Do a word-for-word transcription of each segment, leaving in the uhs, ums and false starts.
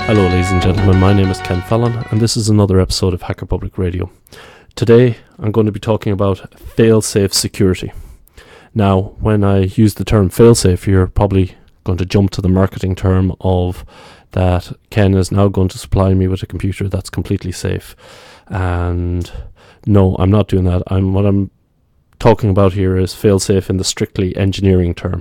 Hello ladies and gentlemen, my name is Ken Fallon and this is another episode of Hacker Public Radio. Today I'm going to be talking about fail-safe security. Now, when I use the term fail-safe, you're probably going to jump to the marketing term of that Ken is now going to supply me with a computer that's completely safe. And no, I'm not doing that. I'm what I'm talking about here is fail-safe in the strictly engineering term.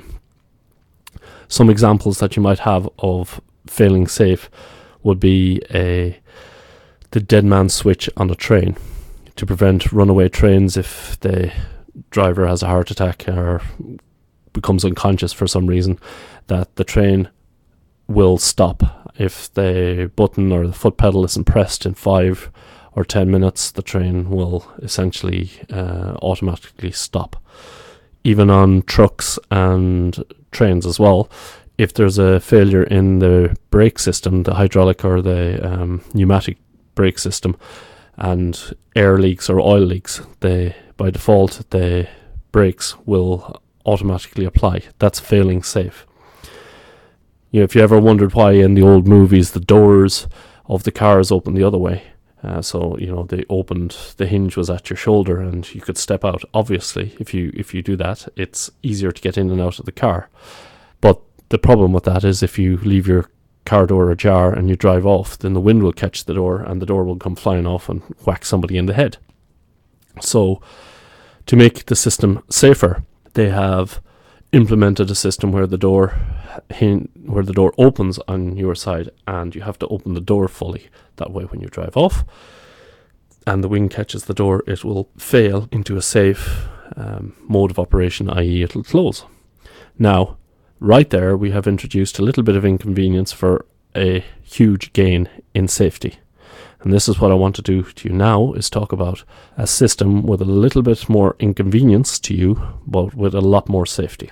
Some examples that you might have of failing safe would be a the dead man switch on a train to prevent runaway trains if the driver has a heart attack or becomes unconscious for some reason, that the train will stop. If the button or the foot pedal isn't pressed in five or ten minutes, the train will essentially uh, automatically stop. Even on trucks and trains as well, if there's a failure in the brake system, the hydraulic or the um, pneumatic brake system, and air leaks or oil leaks, they by default the brakes will automatically apply. That's failing safe. You know, if you ever wondered why in the old movies the doors of the cars open the other way, uh, so you know they opened, the hinge was at your shoulder and you could step out. Obviously, if you if you do that, it's easier to get in and out of the car. But the problem with that is if you leave your car door ajar and you drive off, then the wind will catch the door and the door will come flying off and whack somebody in the head. So to make the system safer, they have implemented a system where the door hin- where the door opens on your side and you have to open the door fully. That way when you drive off and the wind catches the door, it will fail into a safe um, mode of operation, that is it'll close. Now, right there, we have introduced a little bit of inconvenience for a huge gain in safety. And this is what I want to do to you now, is talk about a system with a little bit more inconvenience to you, but with a lot more safety.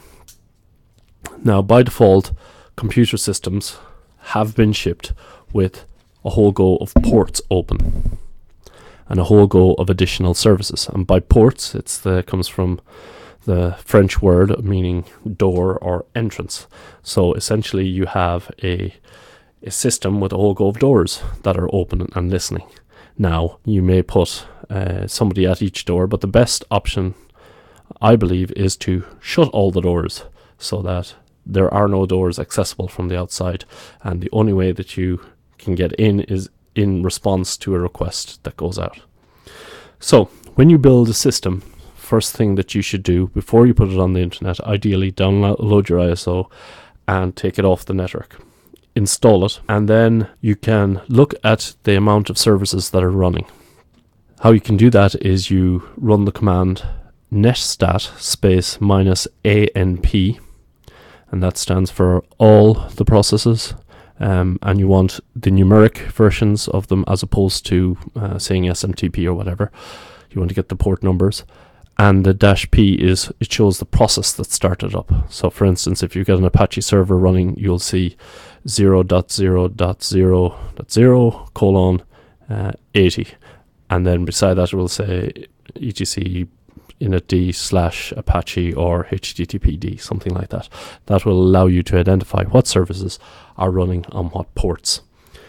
Now, by default, computer systems have been shipped with a whole go of ports open and a whole go of additional services. And by ports, it's the comes from the French word meaning door or entrance. So essentially you have a a system with a whole go of doors that are open and listening. Now, you may put uh, somebody at each door, but the best option, I believe, is to shut all the doors so that there are no doors accessible from the outside, and the only way that you can get in is in response to a request that goes out. So, when you build a system, first thing that you should do before you put it on the internet, ideally download your I S O and take it off the network. Install it, and then you can look at the amount of services that are running. How you can do that is you run the command netstat space minus A N P, and that stands for all the processes, um, and you want the numeric versions of them as opposed to uh, saying S M T P or whatever. You want to get the port numbers. And the dash P is, it shows the process that started up. So for instance, if you've got an Apache server running, you'll see zero dot zero dot zero dot zero colon uh, eighty. And then beside that it will say etc initd slash Apache or httpd, something like that. That will allow you to identify what services are running on what ports.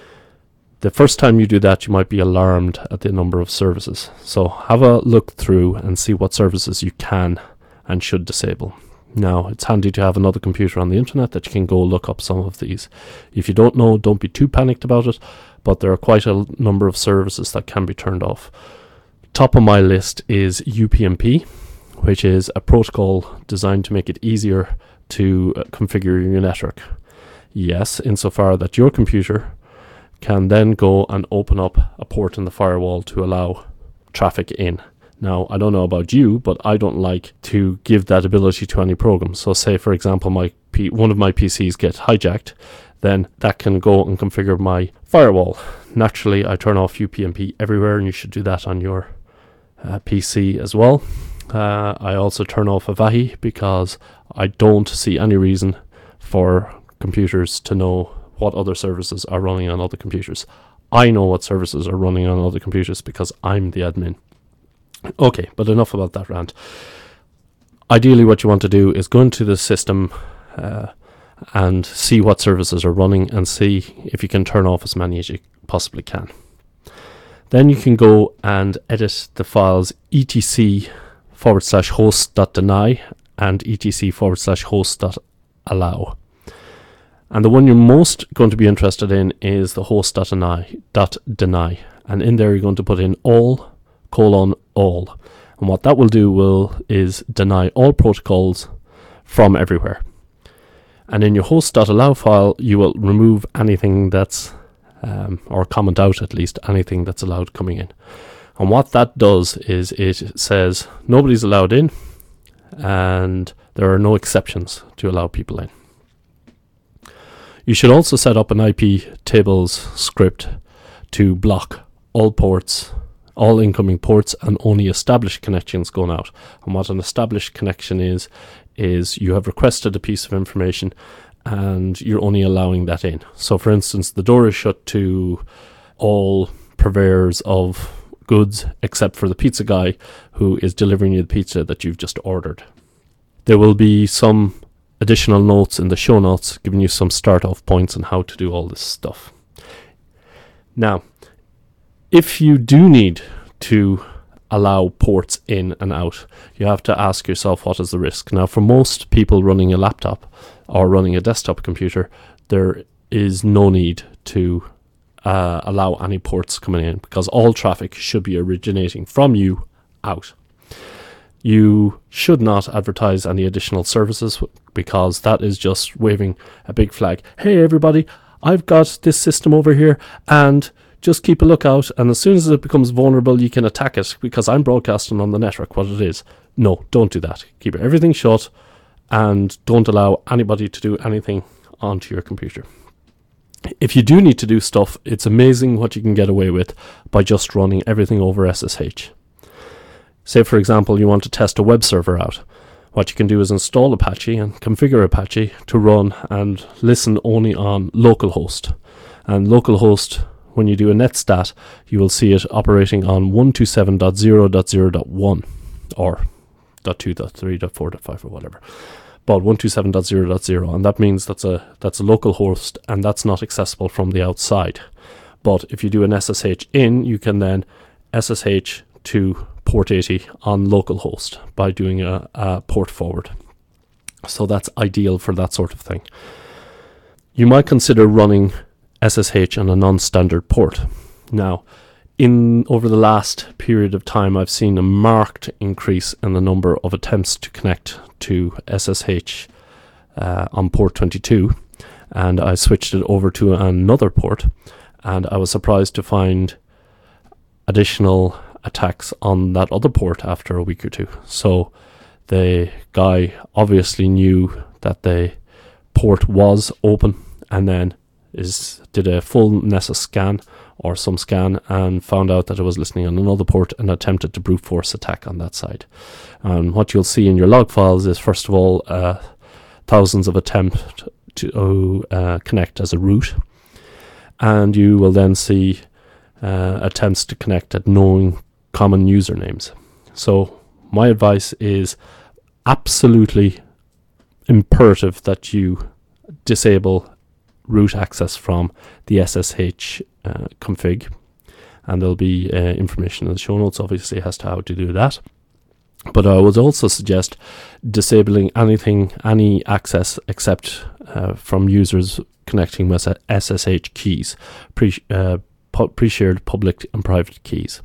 The first time you do that, you might be alarmed at the number of services. So have a look through and see what services you can and should disable. Now, it's handy to have another computer on the internet that you can go look up some of these. If you don't know, don't be too panicked about it, but there are quite a number of services that can be turned off. Top of my list is U P n P, which is a protocol designed to make it easier to uh, configure your network. Yes, insofar that your computer can then go and open up a port in the firewall to allow traffic in. Now, I don't know about you, but I don't like to give that ability to any program. So say, for example, my P- one of my P Cs gets hijacked, then that can go and configure my firewall. Naturally, I turn off U P n P everywhere, and you should do that on your uh, P C as well. Uh, I also turn off Avahi because I don't see any reason for computers to know what other services are running on other computers. I know what services are running on other computers because I'm the admin. Okay, but enough about that rant. Ideally, what you want to do is go into the system uh, and see what services are running and see if you can turn off as many as you possibly can. Then you can go and edit the files etc forward slash host dot deny and etc forward slash host dot allow. And the one you're most going to be interested in is the host dot deny, dot deny. And in there you're going to put in all colon all. And what that will do will is deny all protocols from everywhere. And in your host dot allow file, you will remove anything that's, um, or comment out at least, anything that's allowed coming in. And what that does is it says nobody's allowed in and there are no exceptions to allow people in. You should also set up an I P tables script to block all ports, all incoming ports, and only established connections going out. And what an established connection is, is you have requested a piece of information and you're only allowing that in. So for instance, the door is shut to all purveyors of goods except for the pizza guy who is delivering you the pizza that you've just ordered. There will be some additional notes in the show notes giving you some start off points on how to do all this stuff. Now, if you do need to allow ports in and out, you have to ask yourself, what is the risk? Now, for most people running a laptop or running a desktop computer, there is no need to uh, allow any ports coming in because all traffic should be originating from you out. You should not advertise any additional services because that is just waving a big flag. Hey, everybody, I've got this system over here and just keep a lookout, and as soon as it becomes vulnerable, you can attack it because I'm broadcasting on the network what it is. No, don't do that. Keep everything shut and don't allow anybody to do anything onto your computer. If you do need to do stuff, it's amazing what you can get away with by just running everything over S S H. Say, for example, you want to test a web server out. What you can do is install Apache and configure Apache to run and listen only on localhost. And localhost, when you do a netstat, you will see it operating on one twenty-seven dot zero dot zero dot one or .two dot three dot four dot five or whatever. But one twenty-seven dot zero dot zero, and that means that's a that's a local host and that's not accessible from the outside. But if you do an S S H in, you can then S S H to port eighty on localhost by doing a, a port forward. So that's ideal for that sort of thing. You might consider running S S H on a non-standard port. Now, in over the last period of time, I've seen a marked increase in the number of attempts to connect to S S H uh, on port twenty-two, and I switched it over to another port, and I was surprised to find additional attacks on that other port after a week or two. So the guy obviously knew that the port was open and then is did a full Nessus scan or some scan and found out that it was listening on another port and attempted to brute force attack on that side. And what you'll see in your log files is, first of all, uh, thousands of attempts to uh, connect as a root, and you will then see uh, attempts to connect at known common usernames. So my advice is absolutely imperative that you disable root access from the S S H uh, config, and there'll be uh, information in the show notes obviously as to how to do that. But I would also suggest disabling anything, any access except uh, from users connecting with S S H keys, pre, uh, pu- pre-shared public and private keys.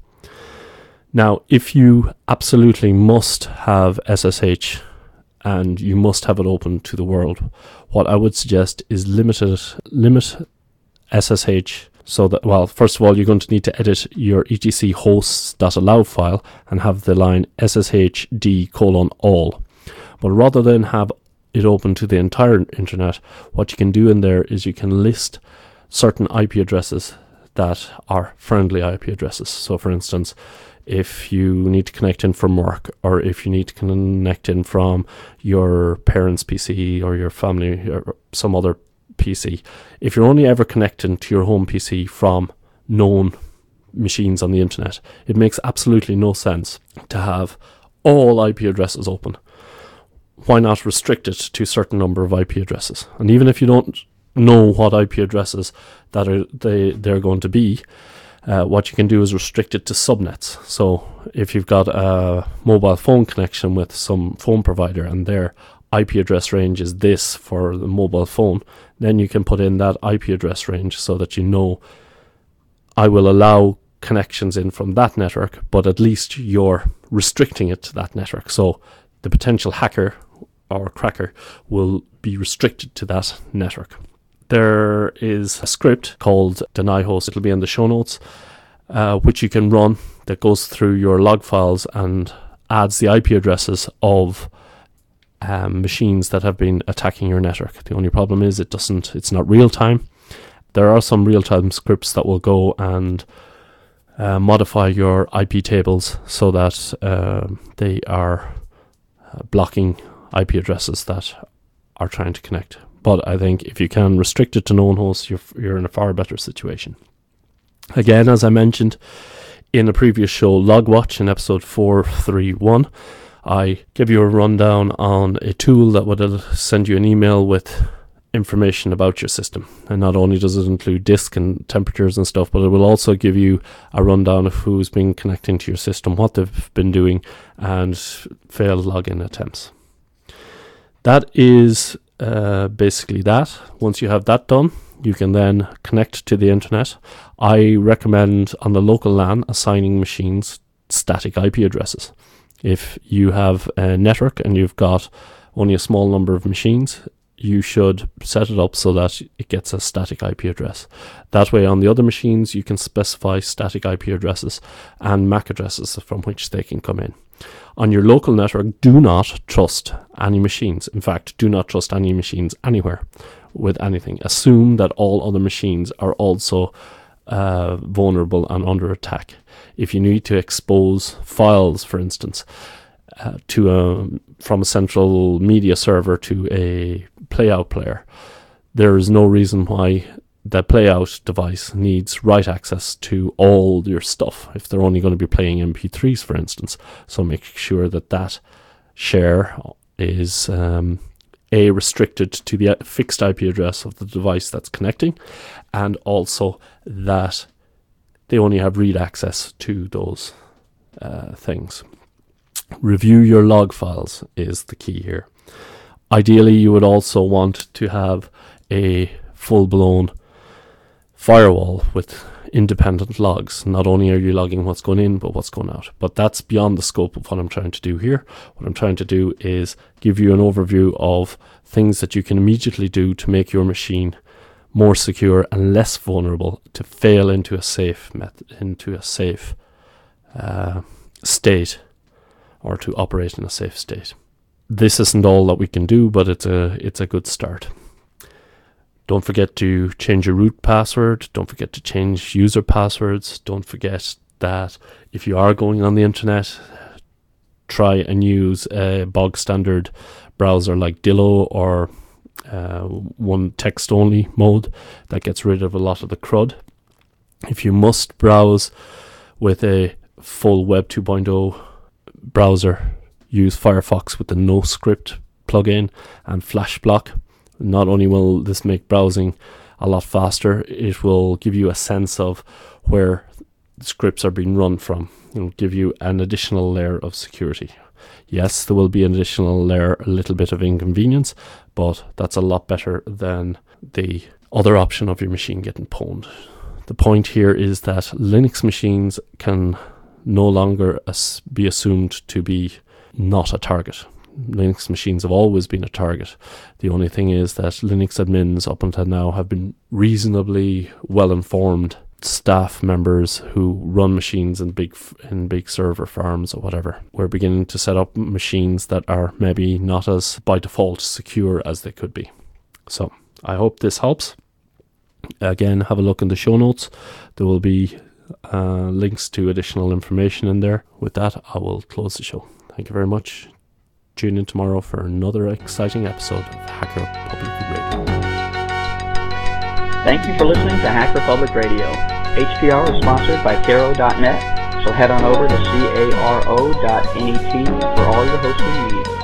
Now, if you absolutely must have S S H and you must have it open to the world, what I would suggest is limit it, limit S S H so that, well, first of all, you're going to need to edit your etc hosts.allow file and have the line sshd colon all. But rather than have it open to the entire internet, what you can do in there is you can list certain I P addresses that are friendly I P addresses. So for instance, if you need to connect in from work, or if you need to connect in from your parents' P C or your family or some other P C, if you're only ever connecting to your home P C from known machines on the internet, it makes absolutely no sense to have all I P addresses open. why not restrict it to a certain number of I P addresses? And even if you don't know what I P addresses that are they they're going to be, uh, what you can do is restrict it to subnets. So if you've got a mobile phone connection with some phone provider and their I P address range is this for the mobile phone, then you can put in that I P address range so that you know, I will allow connections in from that network, but at least you're restricting it to that network. So the potential hacker or cracker will be restricted to that network. There is a script called deny host. It'll be in the show notes, uh, which you can run that goes through your log files and adds the I P addresses of um, machines that have been attacking your network. The only problem is it doesn't. It's not real time. There are some real time scripts that will go and uh, modify your I P tables so that uh, they are uh, blocking I P addresses that are trying to connect. But I think if you can restrict it to known hosts, you're, you're in a far better situation. Again, as I mentioned in a previous show, LogWatch, in episode four thirty-one, I give you a rundown on a tool that would send you an email with information about your system. And not only does it include disk and temperatures and stuff, but it will also give you a rundown of who's been connecting to your system, what they've been doing, and failed login attempts. That is uh, basically that. Once you have that done, you can then connect to the internet. I recommend on the local LAN assigning machines static I P addresses. If you have a network and you've got only a small number of machines, you should set it up so that it gets a static I P address. That way on the other machines you can specify static I P addresses and M A C addresses from which they can come in. On your local network, do not trust any machines. In fact, do not trust any machines anywhere with anything. Assume that all other machines are also uh, vulnerable and under attack. If you need to expose files, for instance, uh, to a, from a central media server to a playout player, there is no reason why the playout device needs write access to all your stuff if they're only going to be playing M P threes, for instance. So make sure that that share is um, a restricted to the fixed I P address of the device that's connecting, and also that they only have read access to those uh, things. Review your log files is the key here. Ideally, you would also want to have a full-blown firewall with independent logs. Not only are you logging what's going in, but what's going out. But that's beyond the scope of what I'm trying to do here. What I'm trying to do is give you an overview of things that you can immediately do to make your machine more secure and less vulnerable to fail into a safe method, into a safe uh, state, or to operate in a safe state. This isn't all that we can do, but it's a it's a good start. Don't forget to change your root password. Don't forget to change user passwords. Don't forget that if you are going on the internet, try and use a bog standard browser like Dillo or uh, one text only mode that gets rid of a lot of the crud. If you must browse with a full Web two point oh browser, use Firefox with the NoScript plugin and FlashBlock. Not only will this make browsing a lot faster, it will give you a sense of where scripts are being run from. It will give you an additional layer of security. Yes, there will be an additional layer, a little bit of inconvenience, but that's a lot better than the other option of your machine getting pwned. The point here is that Linux machines can no longer as- be assumed to be not a target. Linux machines have always been a target. The only thing is that Linux admins up until now have been reasonably well-informed staff members who run machines in big in big server farms or whatever. We're beginning to set up machines that are maybe not as by default secure as they could be. So I hope this helps. Again, have a look in the show notes. There will be uh, links to additional information in there. With that, I will close the show. Thank you very much. Tune in tomorrow for another exciting episode of Hacker Public Radio. Thank you for listening to Hacker Public Radio. H P R is sponsored by Caro dot net, so head on over to caro dot net for all your hosting needs.